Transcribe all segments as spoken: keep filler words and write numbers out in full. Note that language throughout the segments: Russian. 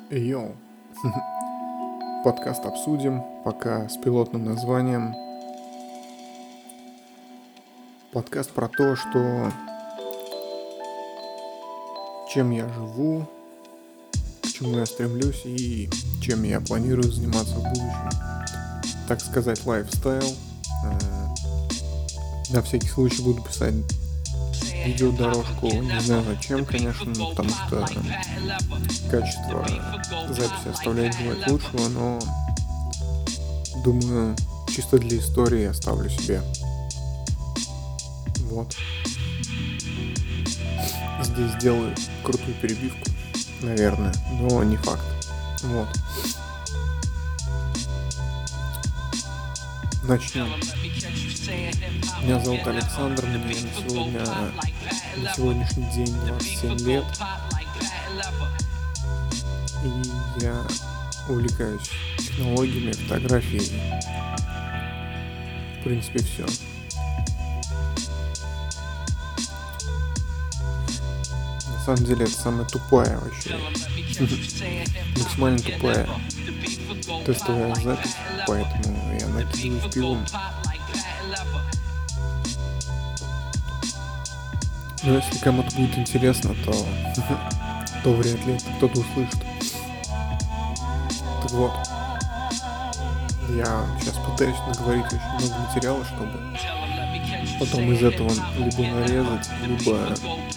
Йоу. Подкаст обсудим, пока с пилотным названием. Подкаст про то, что чем я живу, к чему я стремлюсь и чем я планирую заниматься в будущем. Так сказать, лайфстайл. На всякий случай буду писать видеодорожку, не знаю зачем, конечно, потому что качество записи оставляет желать лучшего, но думаю, чисто для истории оставлю себе. Вот. Здесь сделаю крутую перебивку, наверное, но не факт. Вот. Начнем. Меня зовут Александр, мне на сегодня, на сегодняшний день двадцать семь лет. И я увлекаюсь технологиями, фотографией. В принципе, все. На самом деле, это самая тупая вообще, максимально тупая тестовая запись, поэтому я накидываюсь пивом. Но если кому-то будет интересно, то, то вряд ли кто-то услышит. Так вот, я сейчас пытаюсь наговорить очень много материала, чтобы потом из этого либо нарезать, либо,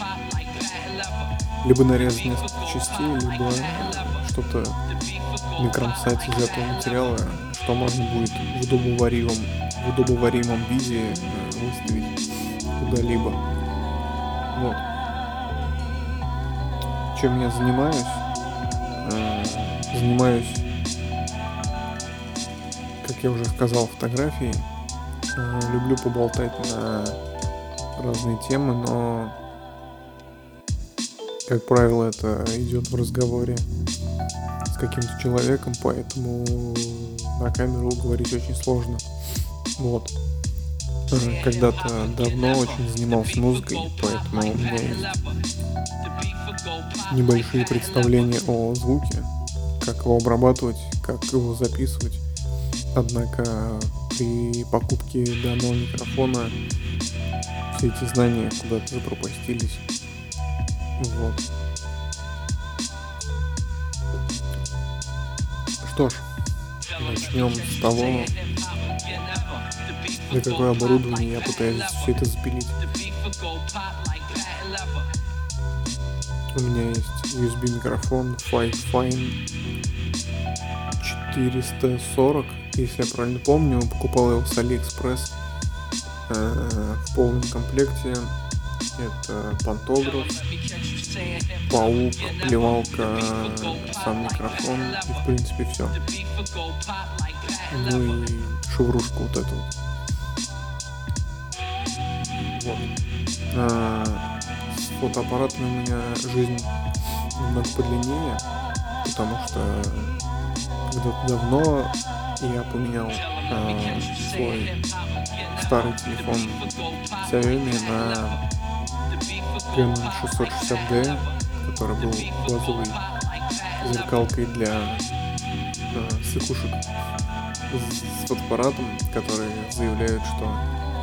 либо нарезать несколько частей, либо что-то накромсать из этого материала, что можно будет в удобоваримом, в удобоваримом виде выставить куда-либо. Вот. Чем я занимаюсь? Э, занимаюсь, как я уже сказал, фотографией. Э, люблю поболтать на разные темы, но, как правило, это идет в разговоре с каким-то человеком, поэтому на камеру говорить очень сложно. Вот. Когда-то давно очень занимался музыкой, поэтому у меня есть небольшие представления о звуке, как его обрабатывать, как его записывать. Однако при покупке данного микрофона все эти знания куда-то запропастились. Вот. Что ж, начнем с того, на какое оборудование я пытаюсь все это запилить. У меня есть ю эс би микрофон Fifine четыреста сорок, если я правильно помню, покупал его с AliExpress э, в полном комплекте. Это пантограф, паук, плевалка, сам микрофон и в принципе все. Ну и шеврушка вот эта вот. Вот. А, с фотоаппаратами у меня жизнь немного подлиннее, потому что когда-то давно я поменял а, свой старый телефон Xiaomi на Canon шестьсот шестьдесят ди, который был базовой зеркалкой для а, сыкушек с, с фотоаппаратом, которые заявляют, что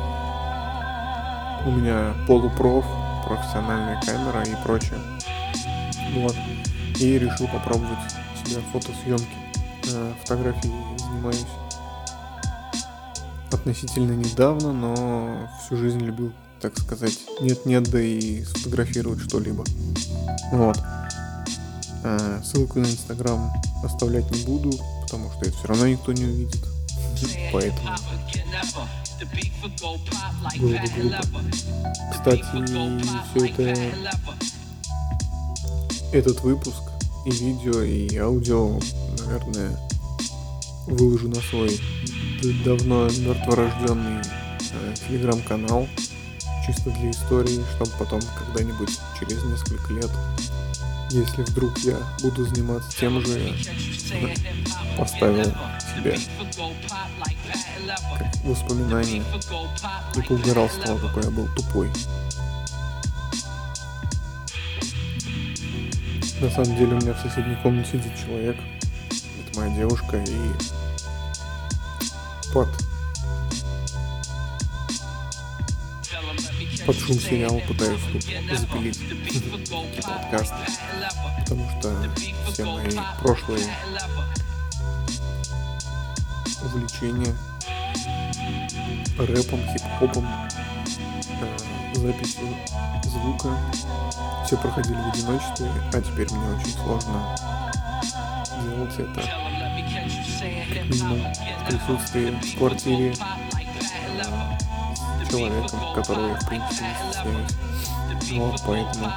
у меня полупроф, профессиональная камера и прочее. Вот. И решил попробовать себя в фотосъемке. Э, фотографией занимаюсь относительно недавно, но всю жизнь любил, так сказать, нет-нет, да и сфотографировать что-либо. Вот. Э, ссылку на Инстаграм оставлять не буду, потому что это все равно никто не увидит. Поэтому было бы глупо. Кстати, все это, этот выпуск и видео, и аудио, наверное, выложу на свой давно мертворожденный э, телеграм-канал, чисто для истории, чтобы потом когда-нибудь через несколько лет, если вдруг я буду заниматься тем же, я поставил себе как воспоминание и поугарал с того, какой я был тупой. На самом деле у меня в соседней комнате сидит человек. Это моя девушка, и под, под шум сериала пытаюсь тут запилить подкаст, потому что все мои прошлые увлечения рэпом, хип-хопом, э, записью звука все проходили в одиночестве, а теперь мне очень сложно делать это как минимум в присутствии в квартире с человеком, которого я в принципе не стесняюсь. Вот поэтому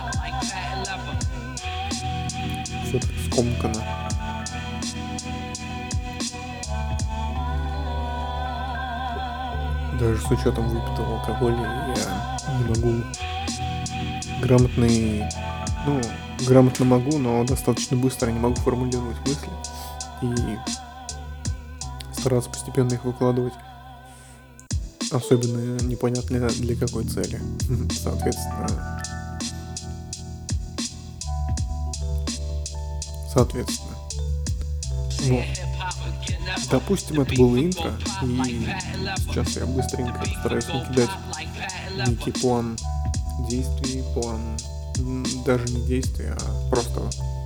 все так скомкано. Даже с учетом выпитого алкоголя я не могу грамотный, ну, грамотно могу, но достаточно быстро не могу формулировать мысли и стараться постепенно их выкладывать, особенно непонятно для какой цели. Соответственно, соответственно, ну, допустим, это было интро, и сейчас я быстренько постараюсь накидать некий план действий, план, даже не действий, а просто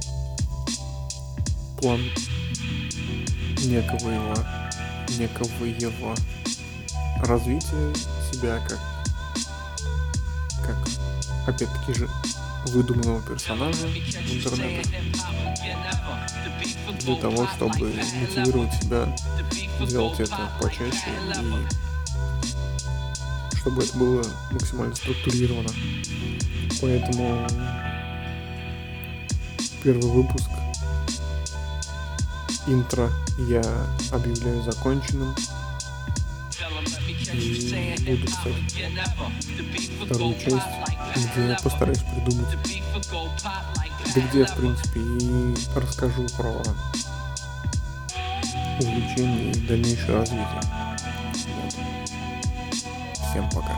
план некого его, некого его развития себя как, как опять-таки же выдуманного персонажа в интернете, для того, чтобы мотивировать себя делать это почаще и чтобы это было максимально структурировано. Поэтому первый выпуск интро я объявляю законченным. И буду писать вторую часть, где я постараюсь придумать, да где я в принципе и расскажу про увлечение и дальнейшее развитие. Вот. Всем пока.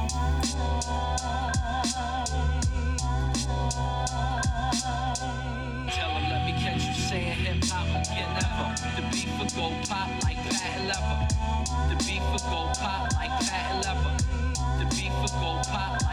The beef will go pop like patent leather. The beef will go pop like patent leather. The beef will go pop.